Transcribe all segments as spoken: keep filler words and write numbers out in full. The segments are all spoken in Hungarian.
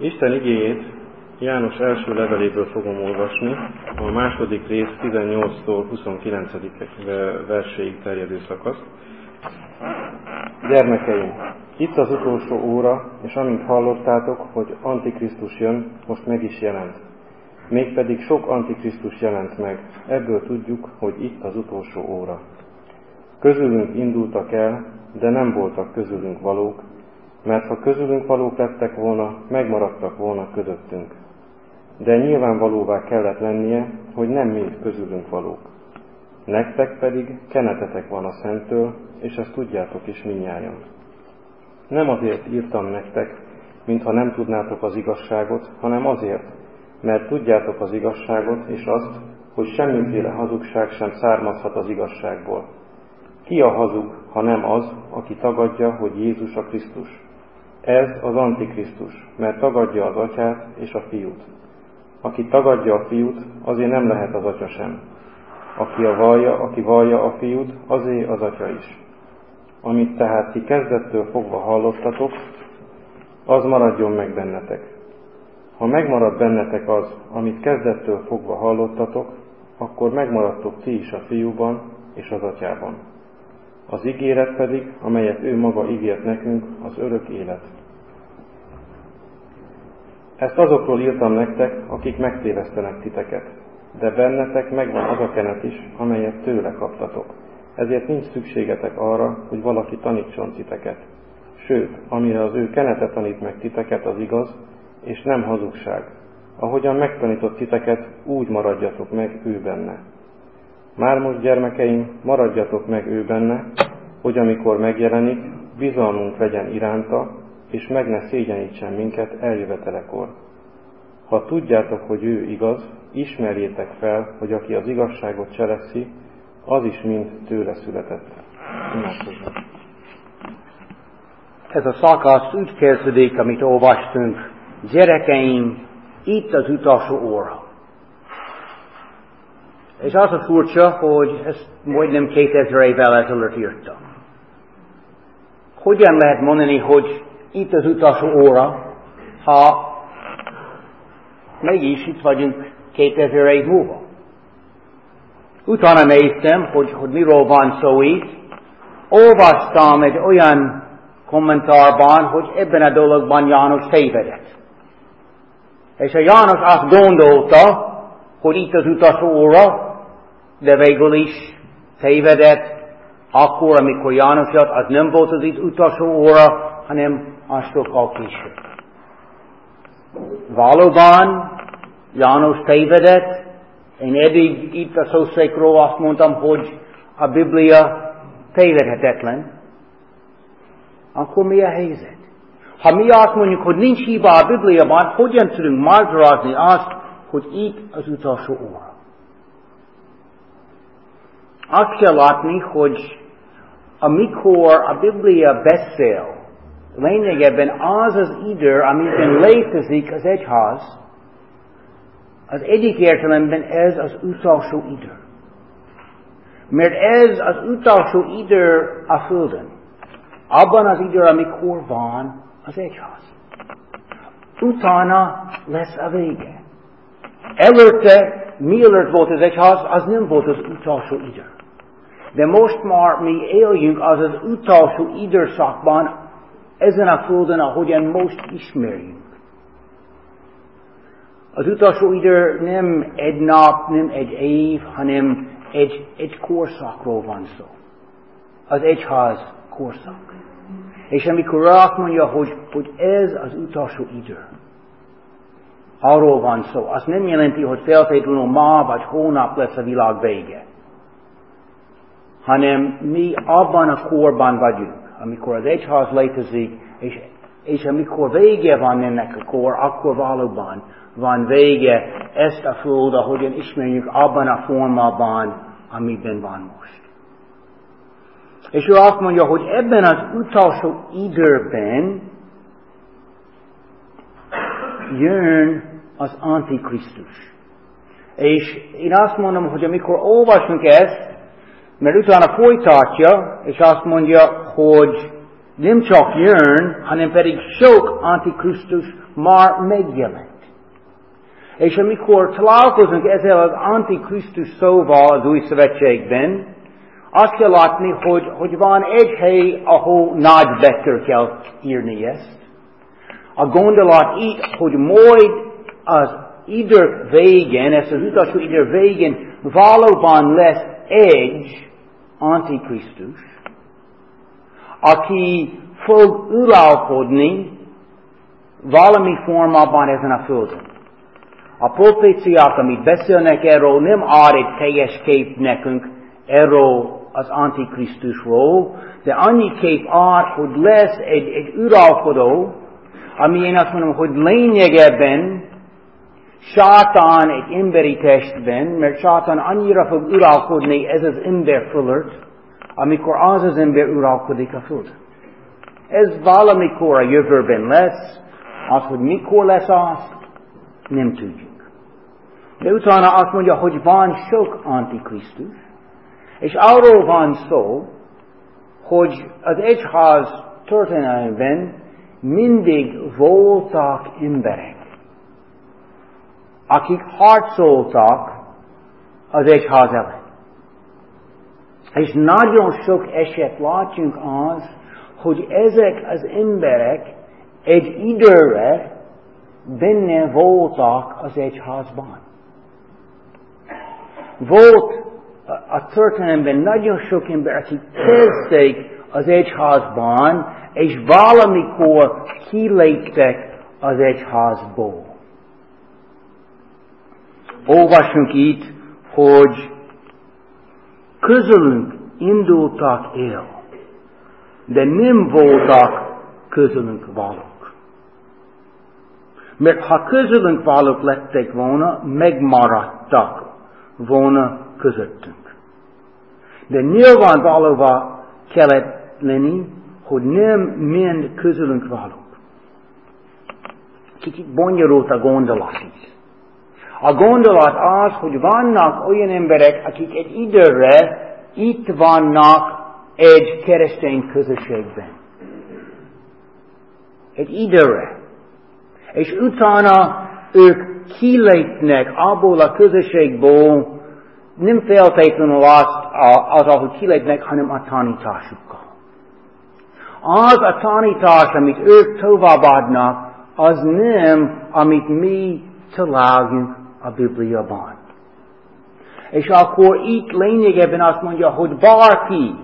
Isten igéjét János első leveléből fogom olvasni, a második rész tizennyolctól huszonkilencedik verséig terjedő szakasz. Gyermekeim, itt az utolsó óra, és amint hallottátok, hogy Antikrisztus jön, most meg is jelent. Mégpedig sok Antikrisztus jelent meg, ebből tudjuk, hogy itt az utolsó óra. Közülünk indultak el, de nem voltak közülünk valók, mert ha közülünk valók lettek volna, megmaradtak volna közöttünk. De nyilvánvalóvá kellett lennie, hogy nem mind közülünk valók. Nektek pedig kenetetek van a Szenttől, és ezt tudjátok is mindnyájan. Nem azért írtam nektek, mintha nem tudnátok az igazságot, hanem azért, mert tudjátok az igazságot, és azt, hogy semmiféle hazugság sem származhat az igazságból. Ki a hazug, ha nem az, aki tagadja, hogy Jézus a Krisztus? Ez az Antikrisztus, mert tagadja az Atyát és a Fiút. Aki tagadja a Fiút, azért nem lehet az Atya sem. Aki a vallja, aki vallja a Fiút, azért az Atya is. Amit tehát ti kezdettől fogva hallottatok, az maradjon meg bennetek. Ha megmarad bennetek az, amit kezdettől fogva hallottatok, akkor megmaradtok ti is a Fiúban és az Atyában. Az ígéret pedig, amelyet ő maga ígért nekünk, az örök élet. Ezt azokról írtam nektek, akik megtévesztenek titeket, de bennetek megvan az a kenet is, amelyet tőle kaptatok. Ezért nincs szükségetek arra, hogy valaki tanítson titeket. Sőt, amire az ő kenete tanít meg titeket, az igaz, és nem hazugság. Ahogyan megtanított titeket, úgy maradjatok meg ő benne. Már most, gyermekeim, maradjatok meg ő benne, hogy amikor megjelenik, bizalmunk legyen iránta, és meg ne szégyenítsen minket eljövetelekor. Ha tudjátok, hogy ő igaz, ismerjétek fel, hogy aki az igazságot cselekszi, az is mind tőle született. Imádkozzunk. Ez a szakasz úgy kezdődik, amit olvastunk. Gyerekeim, itt az utolsó óra. És az a furcsa, hogy ezt majdnem kétezer évvel ezelőtt írtam. Hogyan lehet mondani, hogy itt az utolsó óra, ha mégis itt vagyunk kétezer év múlva? Utána néztem, hogy, hogy miről van szó itt. Olvastam egy olyan kommentárban, hogy ebben a dologban János tévedett. És a János azt gondolta, hogy itt az utolsó óra, de végül is tévedett. Akkor, amikor János jött, az nem volt az itt utolsó óra, hanem az sokkal később. Valóban János tévedett. Én eddig itt a szószékról azt mondtam, hogy a Biblia tévedhetetlen. Akkor mi a helyzet? Ha mi azt mondjuk, hogy nincs hiba a Bibliában, hogyan tudunk magyarázni azt, hogy itt az utolsó óra? Azt kell látni, hogy amikor a Biblia beszél, lényegében az az idő, amiben létezik az egyház, az egyik értelemben ez az utolsó idő. Mert ez az utolsó idő a Földön. Abban az idő, amikor van az egyház. Utána lesz a vége. Előtte, mielőtt volt az egyház, az nem volt az utolsó idő. De most már mi éljünk az az utolsó időszakban, ezen a Földön, ahogyan most ismerjük. Az utolsó idő nem egy nap, nem egy év, hanem egy, egy korszakról van szó. Az egyház korszak. És amikor azt mondja, hogy, hogy ez az utolsó idő, arról van szó. Az nem jelenti, hogy feltétlenül ma vagy hónap lesz a világ vége. Hanem mi abban a korban vagyunk, amikor az egyház létezik, és, és amikor vége van ennek a kor, akkor valóban van vége ezt a föld, ahogyan ismerjük abban a formában, amiben van most. És ő azt mondja, hogy ebben az utolsó időben jön az Antikrisztus. És én azt mondom, hogy amikor olvasunk ezt, mert utána folytatja, és azt mondja, hogy nem csak jön, hanem pedig sok Antikrisztus már megjelent. És amikor találkozunk ezzel az Antikrisztus szóval az Új Szövetségben, azt kell látni, hogy, hogy van egy hely, ahol nagy betűkkel kell írni ezt. A gondolat így, hogy majd az idő végén, ez az utolsó idő végén valóban lesz egy Antikrisztus, aki fog uralkodni valami formában ezen a földön. A proféciák, amit beszélnek erről, nem ad egy teljes kép nekünk erről az Antikrisztusról, de annyi kép ad, hogy lesz egy, egy uralkodó, ami én azt mondom, hogy lényegében sátán egy emberi testben, mert sátán annyira fog uralkodni ez az ember fölött, amikor az az ember uralkodik a földön. Ez valamikor a jövőben lesz, az, hogy mikor lesz az, nem tudjuk. De utána azt mondja, hogy van sok Antikrisztus, és arról van szó, hogy az egyház történelemben mindig voltak emberek, akik harcoltak az egyház ellen. És nagyon sok eset látjunk az, hogy ezek az emberek egy időre benne voltak az egyházban. Volt a történelemben nagyon sok ember, akik kezdték az egyházban, és valamikor kiléptek az egyházból. Olvasunk itt, hogy közülünk indultak el, de nem voltak közülünk valók. Mert ha közülünk valók lettek volna, megmaradtak volna közöttünk. De nyilvánvalóvá kellett lenni, hogy nem mind közülünk valók. Kicsit bonyolult a gondolat is. A gondolat az, hogy vannak olyan emberek, akik egy időre itt vannak egy keresztény közösségben. Egy időre. És utána ők kilépnek abból a közösségből, nem feltétlenül az, az, ahogy kilépnek, hanem a tanításukkal. Az a tanítás, amit ők továbbadnak, az nem, amit mi találunk a Bibliában. És akkor itt lényegében azt mondja, hogy bárki,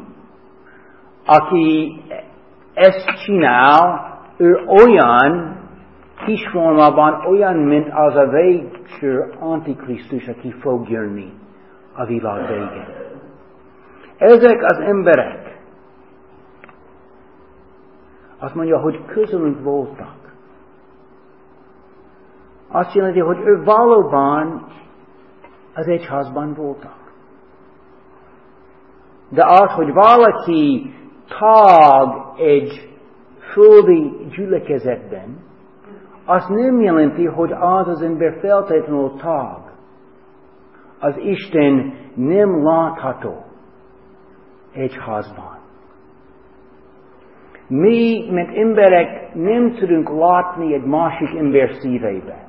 aki ezt csinál, ő olyan kis formában, olyan, mint az a végső Antikrisztus, aki fog jönni a világ végén. Ezek az emberek, azt mondja, hogy közülünk voltak. Azt jelenti, hogy ők valóban az egyházban voltak. De az, hogy valaki tag egy földi gyülekezetben, azt nem jelenti, hogy az az ember feltétlenül tag. Az Isten nem látható egyházban. Mi, mint emberek, nem tudunk látni egy másik ember szívébe.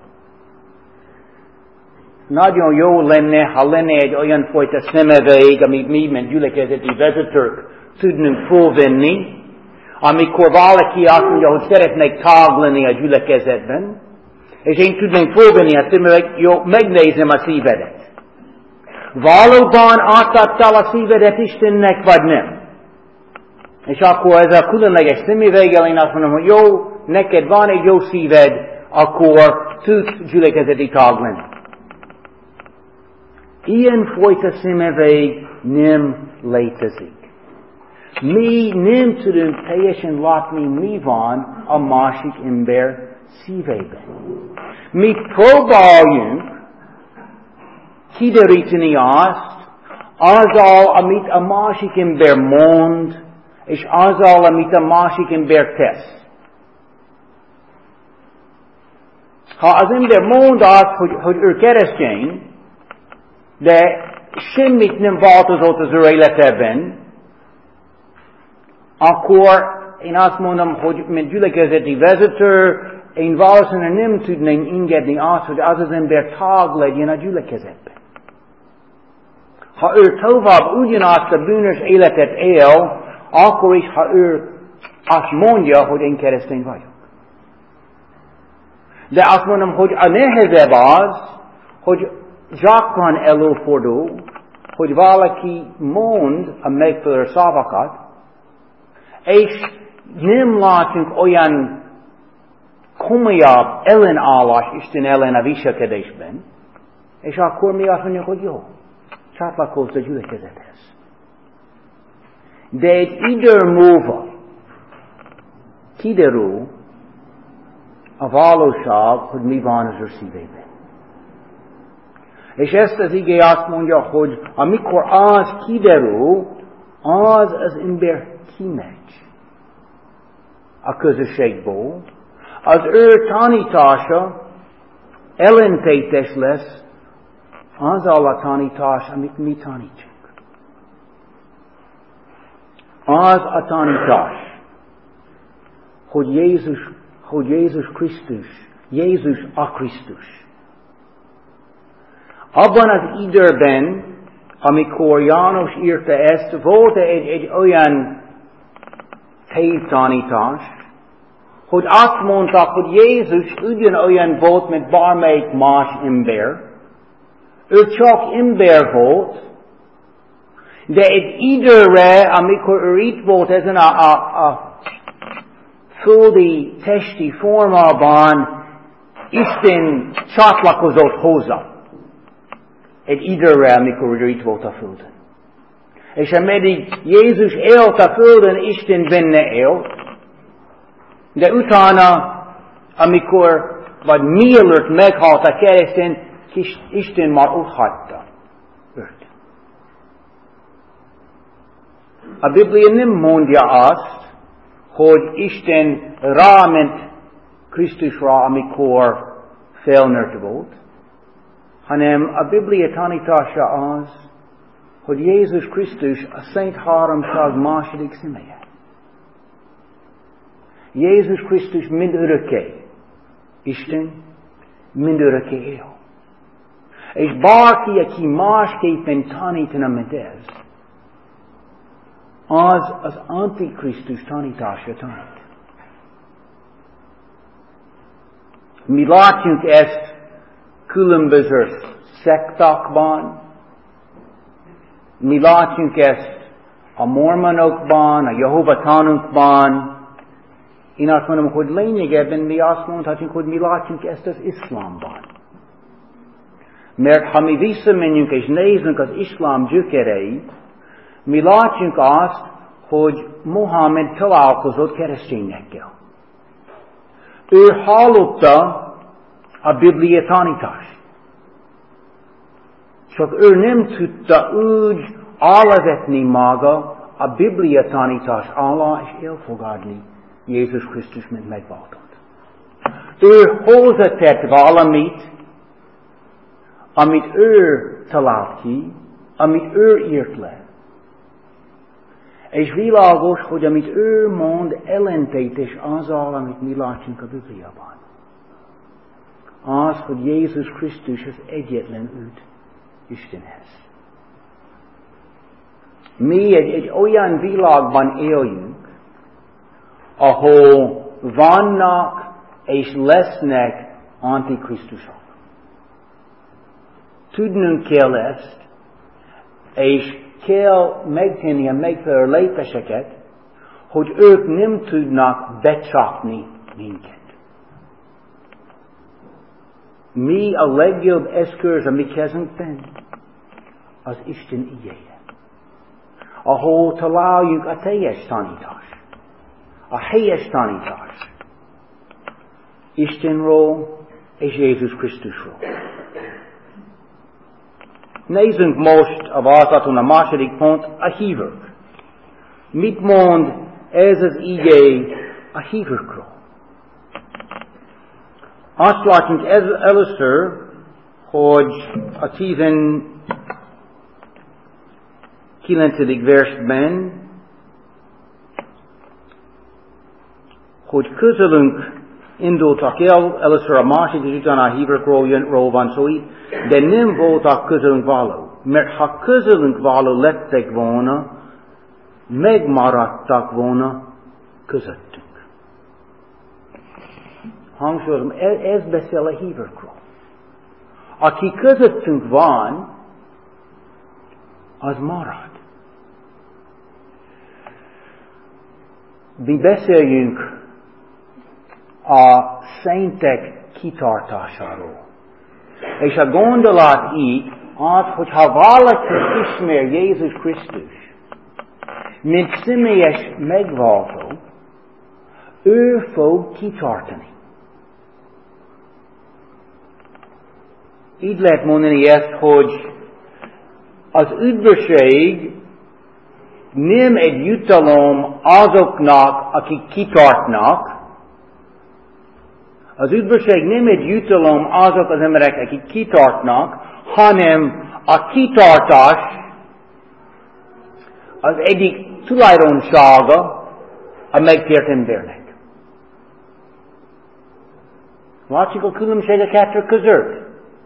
Nagyon jó lenne, ha lenne egy olyan fajta szemevég, amit mi, mint gyülekezeti vezetők tudnunk fölvenni, amikor valaki azt mondja, hogy szeretnék tag lenni a gyülekezetben, és én tudnék fölvenni a szemevég, jó, megnézem a szívedet. Valóban átadtál a szívedet Istennek, vagy nem? És akkor ez a különleges szemüveggel én azt mondom, hogy jó, neked van egy jó szíved, akkor tudsz gyülekezeti tag lenni. Ilyen fajta szemüveg nem létezik. Mi nem tudunk teljesen látni, mi van a másik ember szívében. Mi próbáljunk kideríteni azt, azzal, amit a másik ember mond, és azzal, amit a másik ember tesz. Ha az ember mond azt, hogy, hogy ő keresztény, de semmit nem változott az ő életében, akkor én azt mondom, hogy mint gyülekezeti vezető, én valószínűleg nem tudnám engedni azt, hogy az az ember tag legyen a gyülekezetben. Ha ő tovább ugyanazt a bűnös életet él, akkor is, ha ő azt mondja, hogy én keresztény vagyok. De azt mondom, hogy a nehezebb az, hogy gyakran előfordul, hogy valaki mond a megfelelő szavakat, és nem látunk olyan komolyabb ellenállás Isten ellen a viselkedésben, és akkor mi azt mondjuk, hogy jó, csatlakozz a gyülekezethez. De egy idő múlva kiderül a valóság, hogy mi van az ő szívében. És ezt az ige azt mondja, hogy amikor az kiderül, az az ember kimegy a közösségből, az ő tanítása ellentétes lesz azzal a tanítás, amit mi tanítsunk. Az a tanítás, hogy Jézus, hogy Jézus Krisztus, Jézus a Krisztus. Abban az időben, amikor János írta ezt, volt egy, egy olyan tévtanítás, hogy azt mondták, hogy Jézus ugyanolyan volt, mint bármelyik más ember. Ő csak ember volt, de egy időre, amikor ő itt volt ezen a, a, a földi testi formában, Isten csatlakozott hozzá. Egy időre, amikor ő itt volt a földön. És ameddig Jézus élt a földön, Isten benne élt, de utána, amikor, vagy mielőtt meghalt a kereszten, Isten már ott hagyta őt. A Biblia nem mondja azt, hogy Isten ráment Krisztusra, amikor felnőtt volt, hanem a Biblia tanítása az, hogy Jézus Krisztus a Szent Háromság második személye. Jézus Krisztus mindörökké Isten, mindörökké él. És bárki, aki másképpen tanítana, mint ez, az az Antikrisztus tanítása tanít. Mi látjuk ezt különböző szektákban, mi látjuk ezt a mormonokban, a Jehova tanúkban. Én azt mondom, hogy lényegében mi azt mondhatjuk, hogy mi látjuk ezt az iszlámban. Mert ha mi visszamegyünk és nézzünk az iszlám gyökereit, mi látjuk azt, hogy Mohamed találkozott keresztényekkel. Ő hallotta a Biblia tanítást. Csak ő nem tudta úgy alávetni maga a Biblia tanítás alá és elfogadni Jézus Krisztus, mint megváltott. Ő hozzátett valamit, amit ő talált ki, amit ő írt le. És világos, hogy amit ő mond, ellentétes azzal, amit mi látunk a Bibliában. Az, hogy Jézus Krisztus az egyetlen út Istenhez. Mi egy, egy olyan világban éljünk, ahol vannak és lesznek antikrisztusok. Tudnunk kell ezt, és kell megtenni a megfelelő lépéseket, hogy ők nem tudnak becsapni minket. Mi a legjobb eszköz a mi kezünkben? Az Isten igéje. Ahol találjuk a teljes tanítás. A helyes tanítás. Istenről és Jézus Krisztusról. Nézzünk most a vázlaton a második pont, a hívők. Mit mond ez az igé a hívőkről? Azt látjuk ez először, hogy a tizenkilencedik versben hogy közülünk indultak el, először a másik, és utána a hívekről van szó itt, de nem voltak közülünk való. Mert ha közülünk való lettek volna, megmaradtak volna közöttünk. Hangsúlyozom, ez beszél a hívekről. Aki közöttünk van, az marad. Mi beszéljünk a szentek kitartásáról. És a gondolat így az, hogy ha valaki ismer Jézus Krisztus, mint személyes megváltó, ő fog kitartani. Így lehet mondani ezt, hogy az üdvösség nem egy jutalom azoknak, akik kitartnak. Az üdvösség nem egy jutalom azok az emberek, akik kitartnak, hanem a kitartás az egyik tulajdonsága a megtért embernek. Látszik a különbség a kettő között.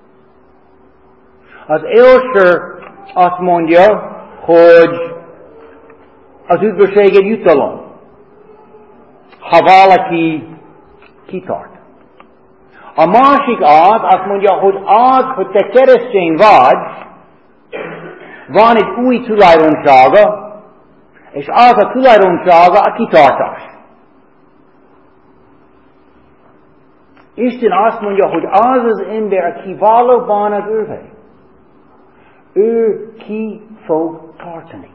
Az első azt mondja, hogy az üdvösség egy jutalom, ha valaki kitart. A másik az, azt mondja, hogy az, hogy te keresztény vagy, van egy új tulajdonsága, és az a tulajdonsága a kitartás. Isten azt mondja, hogy az az ember, aki valóban az övé, ő ki fog tartani.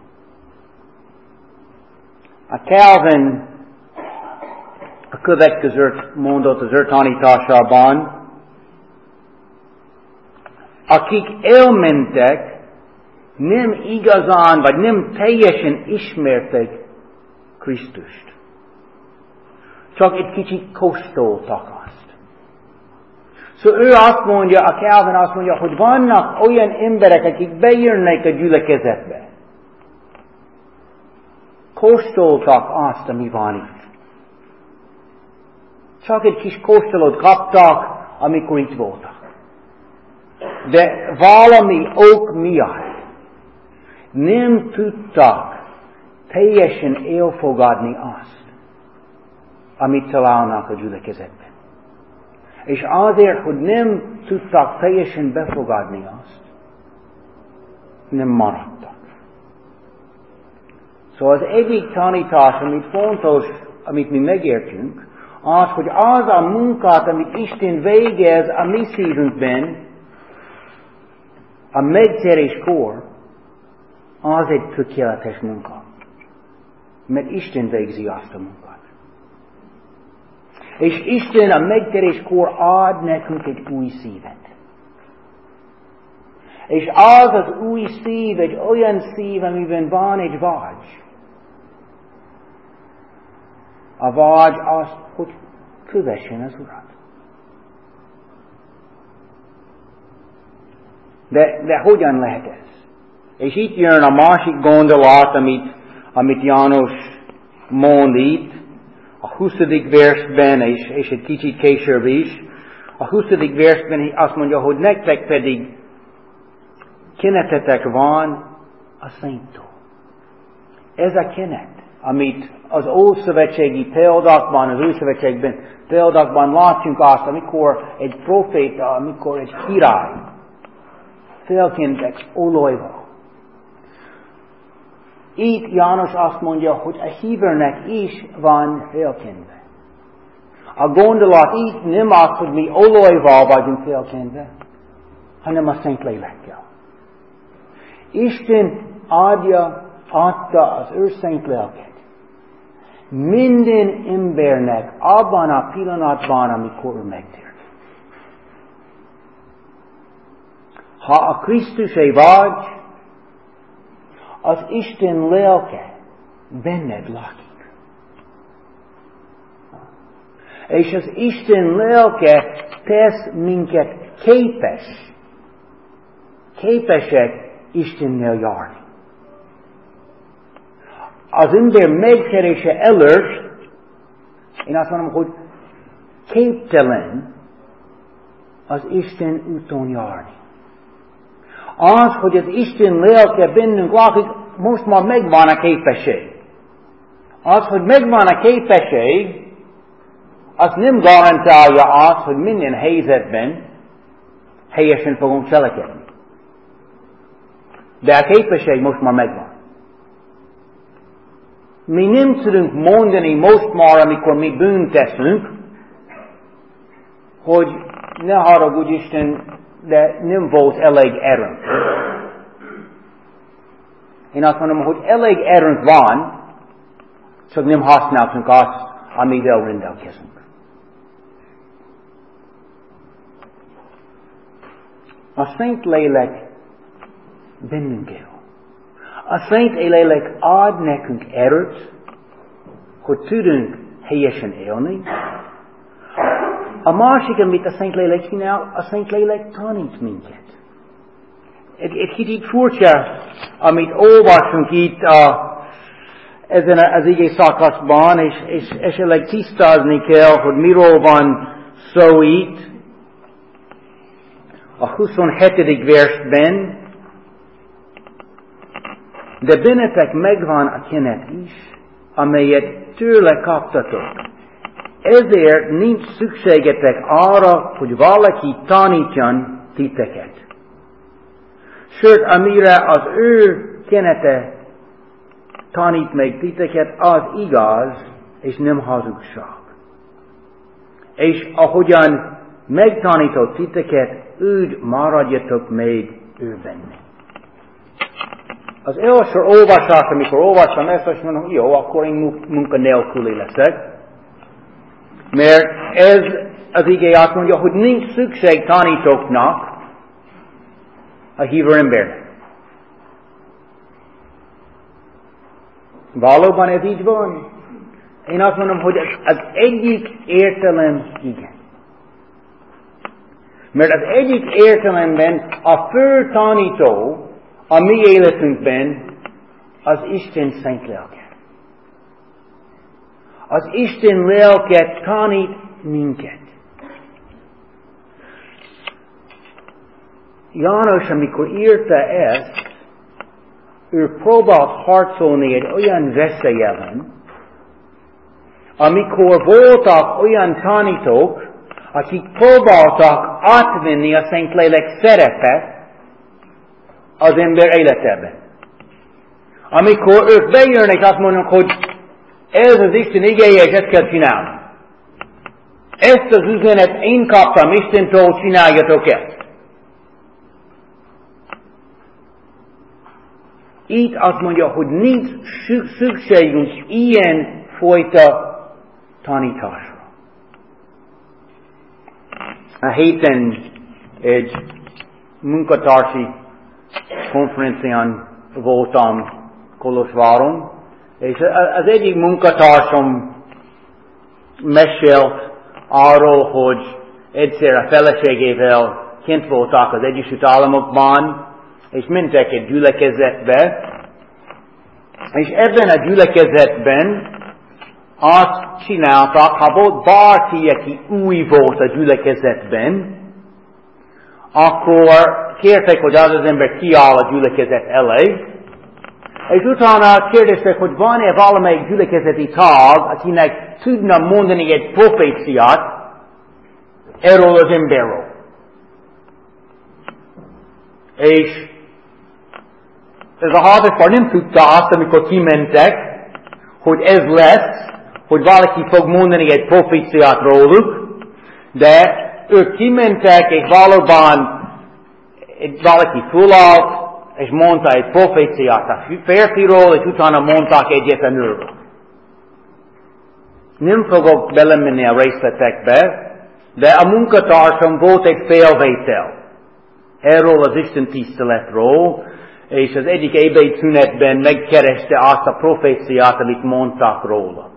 A Calvin a következőt mondott az ő tanításában, akik elmentek, nem igazán, vagy nem teljesen ismertek Krisztust. Csak egy kicsit kóstoltak azt. Szóval ő azt mondja, a Calvin azt mondja, hogy vannak olyan emberek, akik bejönnek a gyülekezetbe. Kóstoltak azt, ami van itt. Csak egy kis kóstolót kaptak, amikor itt voltak. De valami ok miatt nem tudtak teljesen elfogadni azt, amit találnak a gyülekezetben. És azért, hogy nem tudtak teljesen befogadni azt, nem maradtak. Szóval az egyik tanítás, amit fontos, amit mi megértünk, az, hogy az a munkát, amit Isten végez a mi szívünkben, a megtéréskor, az egy tökéletes munka. Mert Isten végzi azt a munkát. És Isten a megtéréskor ad nekünk egy új szívet. És az az új szív egy olyan szív, amiben van egy vágy. A vágy az, hogy kövessen az Urat. De, de hogyan lehet ez? És itt jön a másik gondolat, amit, amit János mond itt, a huszadik versben, és, és egy kicsit később is. A huszadik versben azt mondja, hogy nektek pedig kenetetek van a Szenttől. Ez a kenet, amit az Ószövetségi példákban, az Újszövetségben példákban látjunk azt, amikor egy proféta, amikor egy király felkentek olajval. Itt János azt mondja, hogy a hívőnek is van felkenve. A gondolat itt nem az, hogy mi olajval vagyunk felkenve, hanem a Szentlélekkel. Isten adja, adta az ő szent lelket minden embernek abban a pillanatban, amikor ő megtért. Ha a Krisztusé vagy, az Isten lelke benned lakik. És az Isten lelke tesz minket képes, képesek Istennel járni. Az ember megterése előtt Én azt mondom, hogy képtelen az Isten úton járni. Az, hogy az Isten lelke bennünk lakik, most már megvan a képesség. Az, hogy megvan a képesség, az nem garantálja azt, hogy minden helyzetben helyesen fogunk cselekedni. De a képesség most már megvan. Mi nem tudunk mondani most már, amikor mi bűnt teszünk, hogy ne haragudj Isten, de nem volt elég erőnk. Én azt mondom, hogy elég erőnk van, csak nem használtunk azt, amivel rendelkezünk. A Szent Lélek bennünk él. A Szent Lélek ad nekünk erőt, hogy tudunk helyesen élni. A másik, amit a Szent Lélek csinál, a Szent Lélek tanít minket. Egy, egy kicsit furcsa, amit olvasunk itt a, ezen az ige szakaszban, és, és esetleg tisztázni kell, hogy miről van szó itt. A huszonhetedik versben, de bennetek megvan a kenet is, amelyet tőle kaptatok. Ezért nincs szükségetek arra, hogy valaki tanítson titeket. Sőt, amire az ő kenete tanít meg titeket, az igaz, és nem hazugság. És ahogyan megtanított titeket, úgy maradjatok még ő benne. Az első olvasás, amikor olvastam ezt, azt mondom, jó, akkor én munkanélküli leszek. Mert ez az ige azt mondja, hogy nincs szükség tanítóknak a hívő embernek. Valóban ez így van? Én azt mondom, hogy az egyik értelem igen. Mert az egyik értelemben a fő tanító a mi életünkben az Isten szent lelke. Az Isten lelke tanít minket. János, amikor írta ezt, ő próbált harcolni egy olyan veszély ellen, amikor voltak olyan tanítók, akik próbáltak átvenni a Szent Lélek szerepet az ember életében. Amikor ők bejönnek, azt mondnak, hogy ez az Isten igéje, és ezt kell csinálni. Ezt az üzenet én kaptam Istentől, csináljatok ezt. Itt azt mondja, hogy nincs szükségünk ilyen fajta tanításra. A héten egy munkatársi konferencián voltam Kolozsváron, és az egyik munkatársam mesélt arról, hogy egyszer a feleségével kint voltak az Egyesült Államokban, és mentek egy gyülekezetbe, és ebben a gyülekezetben azt csináltak, ha volt bárki, aki új volt a gyülekezetben, akkor kértek, hogy az az ember kiáll a gyülekezet elé, és utána kérdeztek, hogy van-e valamelyik gyülekezeti tag, akinek tudna mondani egy proféciát erről az emberről. És ez a házaspár nem tudta azt, amikor kimentek, hogy ez lesz, hogy valaki fog mondani egy proféciát róluk, de ők kimentek, és valóban valaki fölállt, és mondta egy proféciát a férfiról, és utána mondták egyet a nőről. Nem fogok belemenni a részletekbe, de a munkatársam volt egy félvétel erről az Isten tiszteletről, és az egyik ebéd szünetben megkereste azt a proféciát, amit mondtak róla.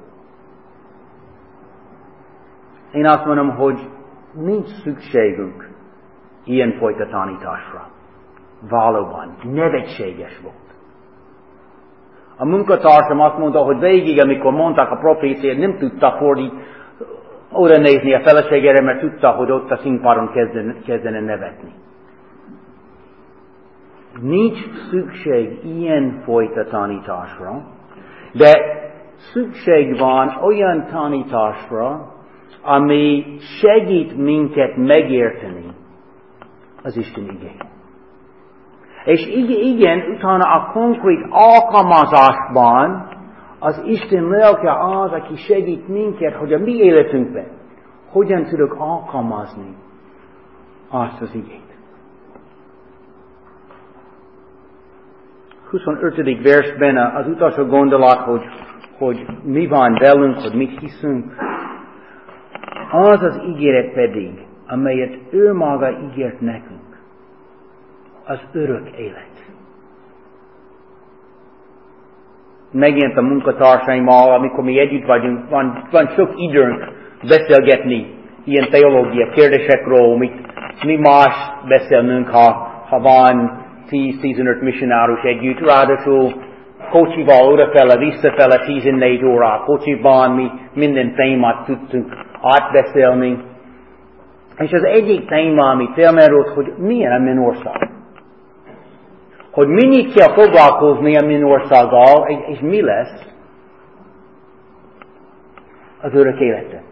Én azt mondom, hogy nincs szükségünk ilyenfajta tanításra. Valóban, nevetséges volt. A munkatársam azt mondta, hogy végig, amikor mondták a proféciát, nem tudta fordít, oda nézni a feleségére, mert tudta, hogy ott a színpadon kezdene, kezdene nevetni. Nincs szükség ilyen fajta tanításra, de szükség van olyan tanításra, ami segít minket megérteni az Isten igényt. És igen, utána a konkrét alkalmazásban az Isten lelke az, aki segít minket, hogy a mi életünkben hogyan tudok alkalmazni azt az igét. huszonötödik versben az utolsó gondolat, hogy, hogy mi van velünk, hogy mit hiszünk, az az ígéret pedig, amelyet ő maga ígért nekünk, az örök élet. Megint a munkatársaimmal, amikor mi együtt vagyunk, van, van sok időnk beszélgetni ilyen teológia kérdésekről, mit, mi más beszélnünk, ha, ha van tíz-tizenöt missionárus együtt, ráadásul kocsival odafele, visszafele tizennégy óra, kocsiban mi minden témát tudtunk átbeszélni. És az egyik téma, ami felmerült, hogy milyen a mennyország. Hogy mindig kell foglalkozni a mennyországgal, és, és mi lesz az örök élete.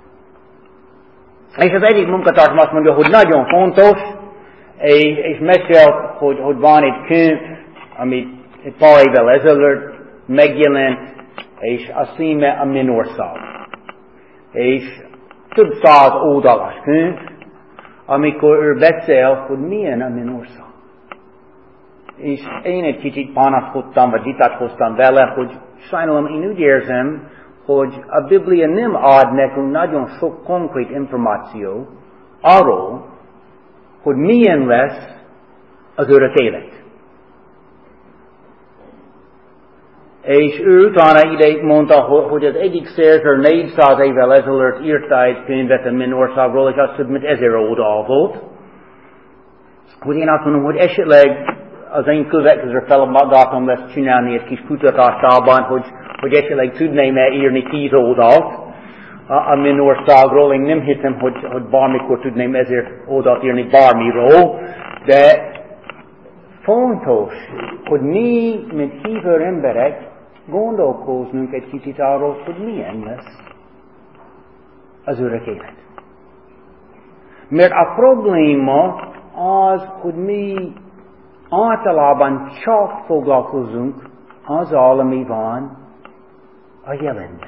És az egyik munkatársam azt mondja, hogy nagyon fontos, és, és mesél, hogy, hogy van egy könyv, amit egy pár évvel ezelőtt megjelent, és a címe a mennyország. És több száz oldalas könyv, amikor ő beszél, hogy milyen a mennyország. És én egy kicsit panaszkodtam, vagy vitatkoztam vele, hogy sajnálom, én úgy érzem, hogy a Biblia nem ad nekünk nagyon sok konkrét információ arról, hogy milyen lesz az örök élet. És ő utána ide mondta, hogy az egyik szerző négyszáz évvel ezelőtt írta egy könyvet a mennyországról, és azt több mint ezer oldal volt. Hogy én azt mondom, hogy esetleg az én következő feladatom lesz csinálni egy kis kutatásában, hogy, hogy esetleg tudném-e írni tíz oldalt a, a mennyországról. Én nem hiszem, hogy, hogy bármikor tudném ezer oldalt írni bármiről, de fontos, hogy mi, mint hívő emberek, gondolkoznunk egy kicsit arról, hogy milyen lesz az örök élet. Mert a probléma az, hogy mi általában csak foglalkozunk azzal, ami van a jelenben.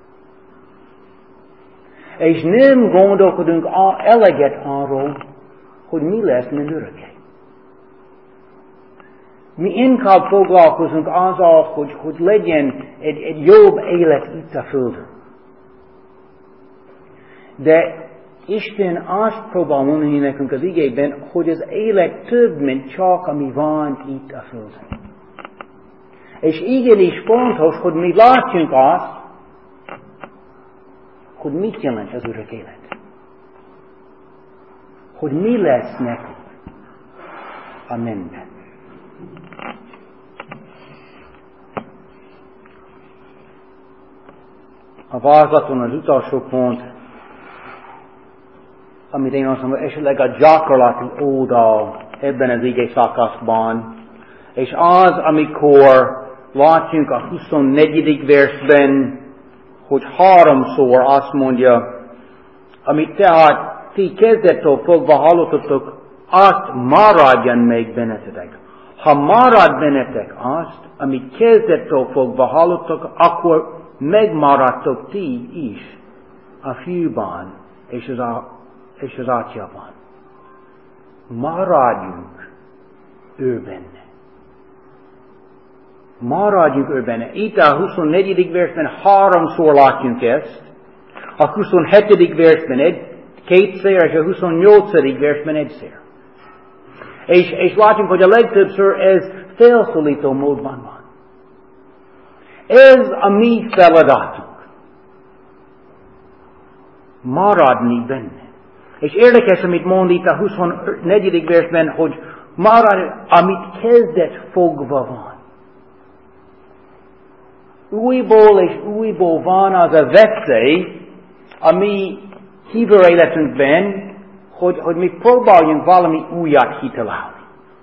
És nem gondolkodunk eleget arról, hogy mi lesz mind örökké. Mi inkább foglalkozunk azzal, hogy, hogy legyen egy, egy jobb élet itt a földön. De Isten azt próbál mondani nekünk az igében, hogy az élet több, mint csak ami van itt a földön. És igenis fontos, hogy mi látjunk azt, hogy mit jelent az örök élet. Hogy mi lesz nekünk a mennyben. A vázlaton az utolsó pont, amit én azt mondom, esetleg a gyakorlati oldal ebben az ige szakaszban, és az, amikor látjunk a huszonnegyedik versben, hogy háromszor azt mondja, amit tehát ti kezdettől fogva hallottatok, azt maradjon még bennetek. Ha marad bennetek azt, amit kezdettől fogva hallottak, akkor megmaradtok ti is a fiúban és az, a, és az atyában. Maradjunk ő benne. Maradjunk ő benne. Itt a huszonnegyedik versben háromszor látjunk ezt, a huszonhetedik versben egy, kétszer, és a huszonnyolcadik versben egyszer. És, és látjuk, hogy a legtöbbször ez felszólító módban van. Ez a mi feladatunk. Maradni benne. És érdekes, amit mond itt a huszonnegyedik versben, hogy maradni, amit kezdet fogva van. Újból és újból van az a veszély, a mi hívő életünkben, hogy, hogy mi próbáljunk valami újat kitalálni.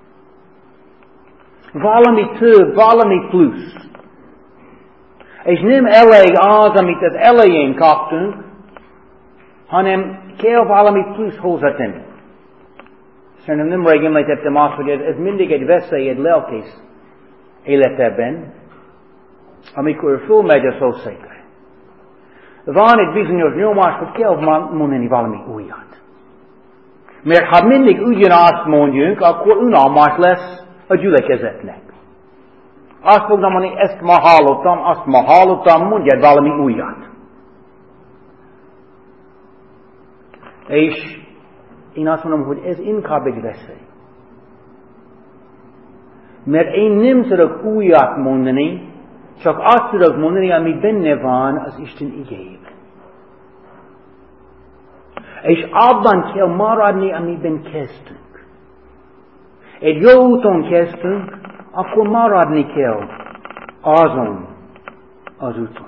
Valami több, valami plusz. És nem elég az, amit az elején kaptunk, hanem kell valami plusz hozzátenni. Szerintem nemrég említettem azt, hogy ez, ez mindig egy veszély egy lelkész életében, amikor fölmegy a szószékre. Van egy bizonyos nyomás, hogy kell mondani valami újat. Mert ha mindig ugyanazt mondjunk, akkor unalmas lesz a gyülekezetnek. Azt fogom mondani, ezt ma hallottam, azt ma hallottam, mondjad valami újat. És én azt mondom, hogy ez inkább egy veszély. Mert én nem tudok újat mondani, csak azt tudok mondani, ami benne van az Isten igéjében. És abban kell maradni, amiben kezdtünk. Egy jó úton kezdtünk, akkor maradni kell azon az úton.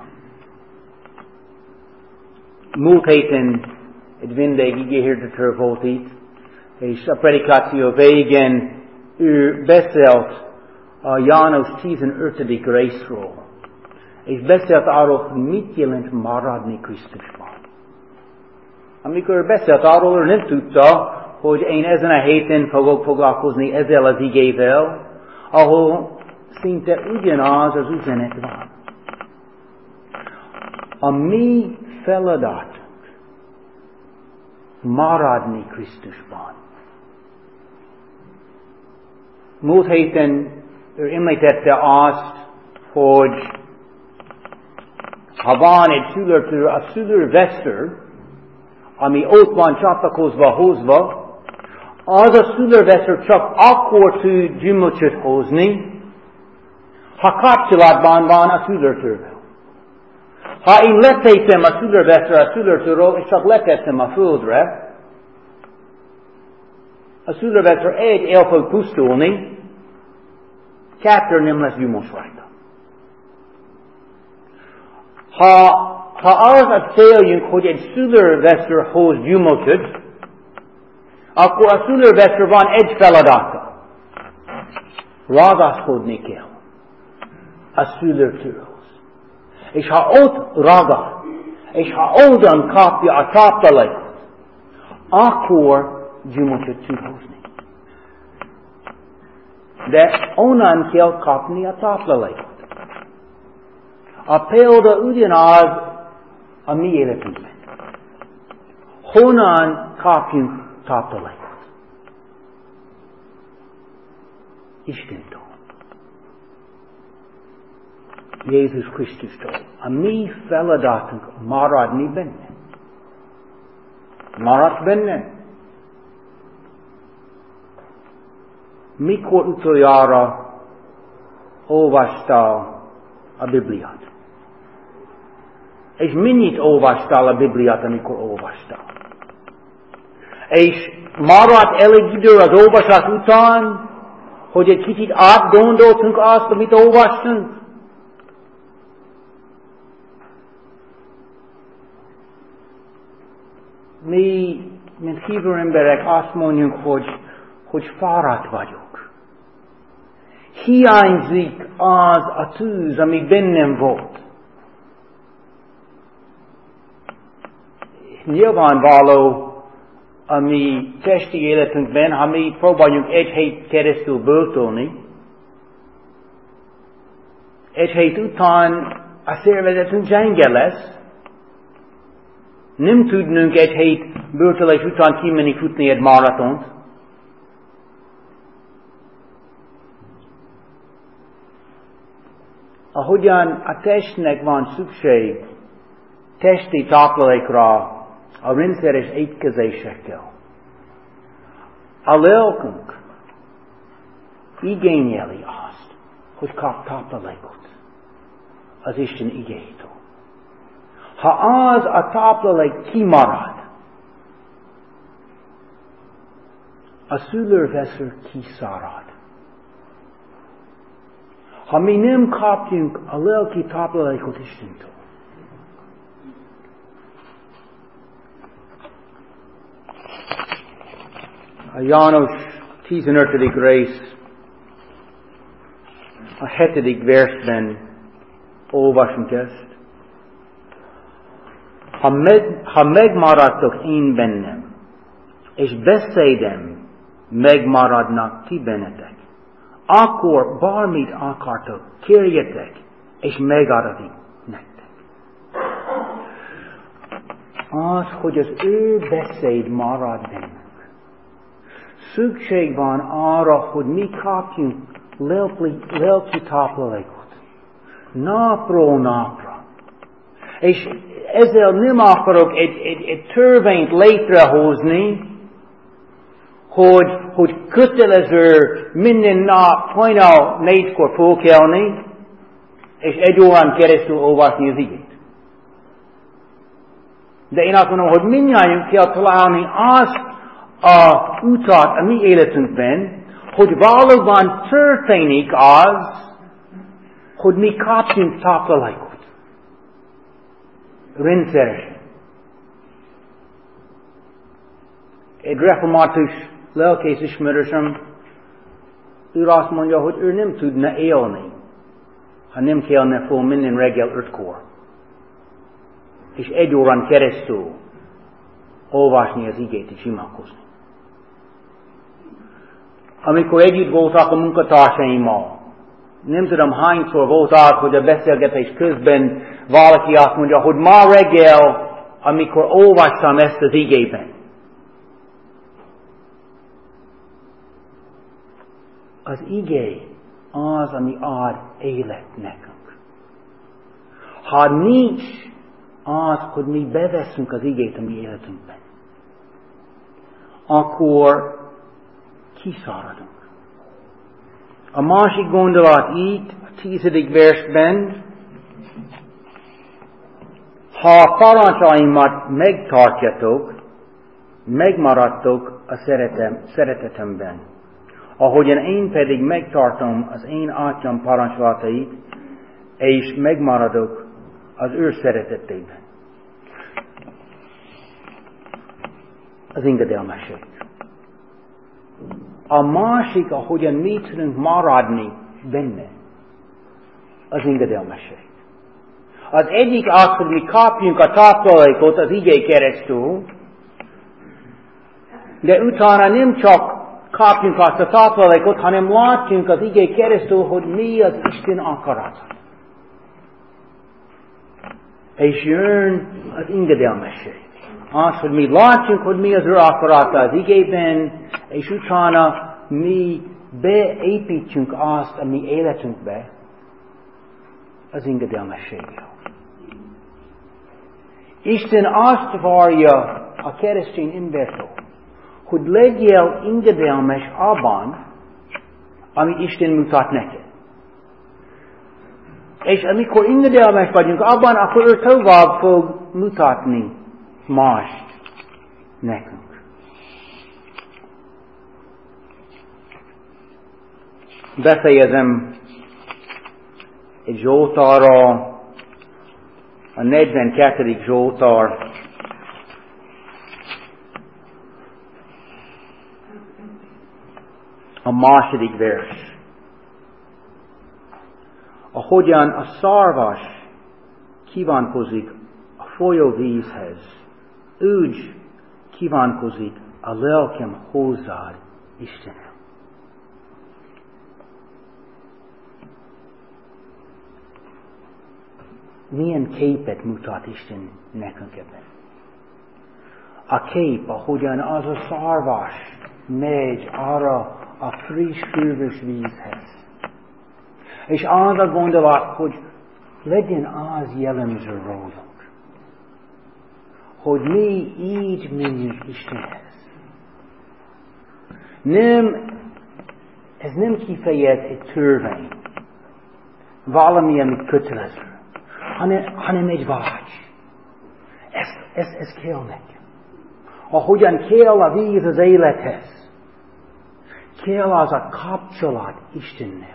Múlt héten egy vendég igéhirdető volt itt, és a predikáció végén ő beszélt a János tizenötödik részről, és beszélt arról, hogy mit jelent maradni Krisztusban. Amikor beszélt arról, ő nem tudta, hogy én ezen a héten fogok foglalkozni ezzel az igével, ahol szinte ugyanaz az üzenet van. A mi feladatunk maradni Krisztusban. Múlt héten ő említette azt, hogy ha van egy szülőtől, a szülővesző, ami ott van csatlakozva, hozva, az a szülővesző csak akkor tud gyümölcsöt hozni, ha kapcsolatban van a szülőtővel. Ha én letépem a szülőveszőre a szülőtőről, és csak leteszem a földre, a szülővesző egy el fog pusztulni, kettő nem lesz gyümölcs rajta. Ha, ha az a céljunk, hogy egy szülővesző hoz gyümölcsöt, akkor a szülővesző van egy feladata. Ragaszkodni kell a szülőtőhöz. És ha ott ragad, és ha onnan kapja a táplálékot, akkor gyümölcsöt tud hozni. De onnan kell kapni a táplálékot. A példa ugyanaz a mi életünkben. Honnan kapjunk táplálékot? Istentől. Jézus Krisztustól. A mi feladatunk maradni benne. Maradsz benne? Mikor utoljára olvastál a Bibliát? És mennyit olvastál a Bibliát, amikor olvastál? És maradt elég idő az olvasás után, hogy egy kicsit átgondoltunk azt, amit olvastunk? Mi, mint hívő emberek azt mondjuk, hogy, hogy fáradt vagyok. Hiányzik az a tűz, ami bennem volt. Nyilvánvaló, a mi testi életünkben, ha mi próbáljunk egy hét keresztül böltölni, egy hét után a szervezetünk gyenge lesz, nem tudnunk egy hét böltölés után kimenni futni egy maratont. Ahogyan a testnek van szükség testi táplálékra a rendszeres étkezésekkel, a lelkünk igényeli azt, hogy kap táplálékot az Isten igéjétől. Ha az a táplálék kimarad, a szülővesző kiszárad. Ha mi nem kapjunk a lelki táplálékot Istentől, A János tizenötödik rész, a hetedik versben olvasunk ezt. Ha, meg, ha megmaradtok én bennem, és beszédem megmaradnak ti bennetek, akkor bármit akartok, kérjetek, és megadatik nektek. Az, hogy az ő beszéd marad bennünk. Szükség van arra, hogy mi kapjunk lelki, lelki táplálékot. Napról napra. És ezzel nem akarok egy, egy, egy törvényt létrehozni, hogy, hogy kötelező minden nap hajnal négykor fölkelni, és egy órán keresztül olvasni az igét. De én azt mondom, hogy mindnyájunk kell találni azt a utat a mi életünkben, hogy valóban történik az, hogy mi kapjunk táplálékot. Rendszeresen. Egy református lelkész ismerősöm, ő azt mondja, hogy ő nem tudna élni, ha nem kellene föl minden reggel ötkor. És egy órán keresztül olvasni az igét és imádkozni. Amikor együtt voltak a munkatársaimmal, nem tudom hányszor volt az, hogy a beszélgetés közben valaki azt mondja, hogy ma reggel, amikor olvastam ezt az igében, az igé az, ami ad élet nekünk. Ha nincs az, hogy mi beveszünk az igét a mi életünkben, akkor kiszáradunk. A másik gondolat itt, a tizedik versben, ha a parancsaimat megtartjatok, megmaradtok a szeretem, szeretetemben, ahogyan én pedig megtartom az én atyám parancsolatait, és megmaradok az ő szeretetében. Az engedelmesség. A másik, ahogyan mi tudunk maradni benne, az engedelmesség. Az egyik az, hogy mi kapjunk a táplálékot az igé keresztül, de utána nem csak kapjunk azt a táplálékot, hanem látjunk az igé keresztül, hogy mi az Isten akarata. És jön az engedelmesség. Az, hogy mi látjunk, hogy mi az ő akarata az igében, és utána mi beépítjünk azt a mi életünkbe, az engedelmességgel. Isten azt várja a keresztény embertől, hogy legyél engedelmes abban, amit Isten mutat neked. És amikor engedelmes vagyunk abban, akkor ő tovább fog mutatni mást nekünk. Befejezem egy Zsoltárral, a negyvenkettedik Zsoltár, a második vers. Ahogyan a szarvas kívánkozik a folyóvízhez, úgy kívánkozik a lelkem hozzád, Istenem. Milyen képet mutat Isten nekünk ebben? A kép, ahogyan az a szarvas megy arra a friss, hűvös vízhez. És az a gondolat, hogy legyen az jellemző rólunk, hogy mi így menjünk Istenhez. Nem, ez nem kifejez egy törvény, valami, ami kötelező, hanem, hanem egy vágy. Ez, ez, ez kell nekem. Ahogyan kell a víz az élethez, kell az a kapcsolat Istennel.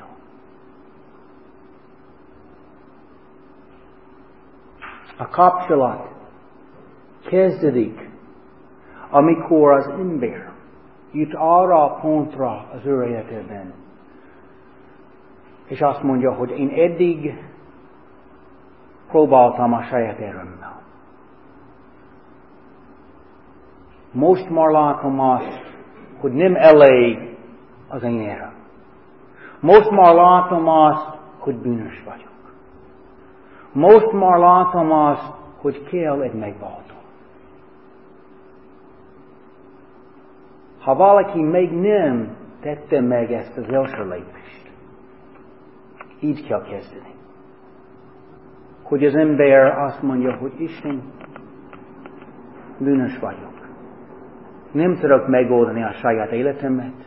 A kapcsolat kezdődik, amikor az ember jut arra a pontra az ő életében, és azt mondja, hogy én eddig próbáltam a saját erőmmel. Most már látom azt, hogy nem elég az én erőm. Most már látom azt, hogy bűnös vagyok. Most már látom azt, hogy kell egy megváltó. Ha valaki még nem tette meg ezt az első lépést, így kell kezdeni. Hogy az ember azt mondja, hogy Isten, bűnös vagyok. Nem tudok megoldani a saját életemet.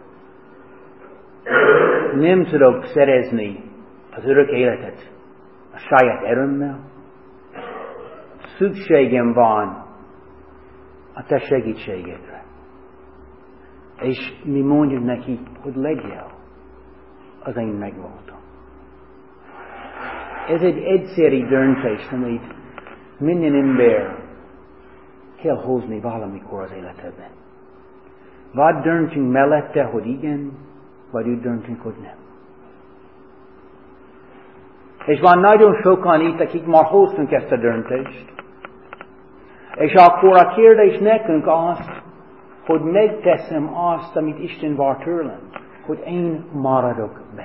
Nem tudok szerezni az örök életet a saját erőmmel. Szükségem van a te segítségedre. És mi mondjuk neki, hogy legyél az én megváltom. Ez egy egyszeri döntés, amit minden ember kell hozni valamikor az életében. Vagy döntünk mellette, hogy igen, vagy úgy döntünk, hogy nem. És van nagyon sokan itt, akik már hoztunk ezt a döntést. És akkor a kérdés nekünk az, hogy megteszem azt, amit Isten vár tőlem, hogy én maradok benne.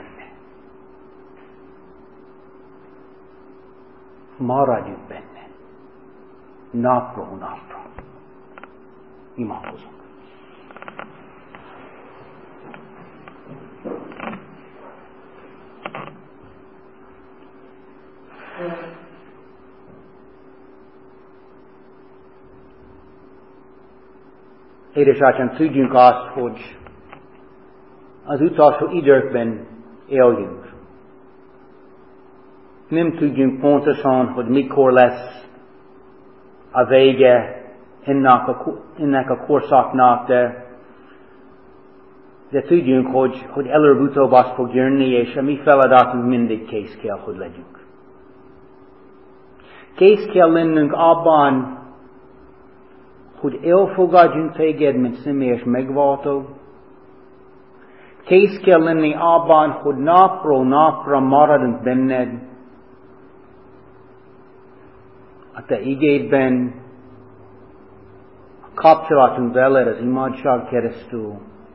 Maradjuk benne. Napról napra. Imádkozunk. Édesatyám, tudjunk azt, hogy az utolsó időkben éljünk. Nem tudjunk pontosan, hogy mikor lesz a vége ennek a, ennek a korszaknak, de, de tudjunk, hogy, hogy előbb-utóbb az fog jönni, és a mi feladatunk mindig kész kell, hogy legyünk. Kész kell lennünk abban, hogy elfogadjunk téged, mint személyes megváltó. Kész kell lenni abban, hogy napról napra maradunk benned. A te igédben, a kapcsolatunk veled az imádság keresztül.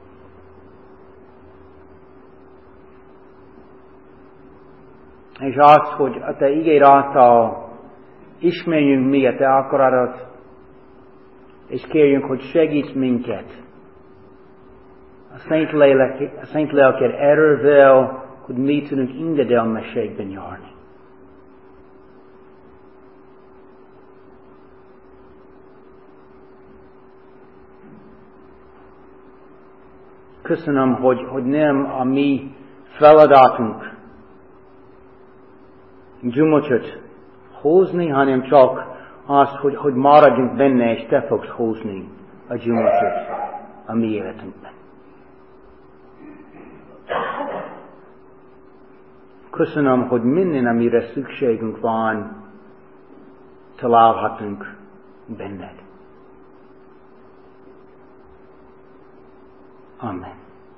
És az, hogy a te igéd által ismerjünk mi a te akaratot, és kérjünk, hogy segíts minket a Szent Lélek, a Szent Lelked erővel, hogy mi tudunk engedelmességben járni. Köszönöm, hogy, hogy nem a mi feladatunk gyümölcsöt hozni, hanem csak azt, hogy, hogy maradjunk benne, és te fogsz hozni a gyümölcsöt a mi életünkben. Köszönöm, hogy minden, amire szükségünk van, találhatunk benned. Amen.